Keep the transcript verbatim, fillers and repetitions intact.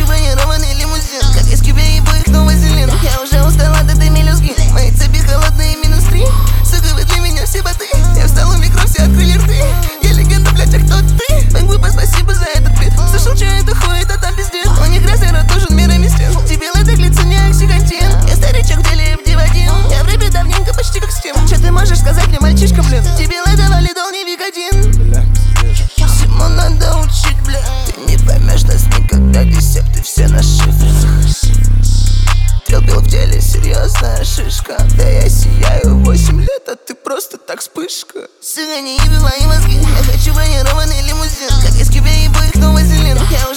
хочу бронированный лимузин, как из Кубы и их новый зелен. Я уже устала от этой мелюзги, мои цепи холодные минус три. Сука, вы для меня все боты, я встал у микро, все открыли рты. Я легенда, блядь, а кто ты? Бэнгвипа, спасибо за этот бит. Слышал, что это хуй, это там пиздец. У них грязный рот нужен мирами стен. Дебил, это глица, не оксигантин. Я старичок в деле дивадин. Я в рэпе давненько, почти как Стим. Че ты можешь сказать мне, мальчишка, блин? Дебил, это валидол, не Викодин. Всему надо учить, бля. Ты не поймешь нас никогда, десепты все на шифрах. Трёл в деле, серьезная шишка. Да я сияю восемь лет, а ты просто так вспышка. Сука, не еби мои мозги. Я хочу бронированный лимузин, как из Кубы и их новый зелен. Я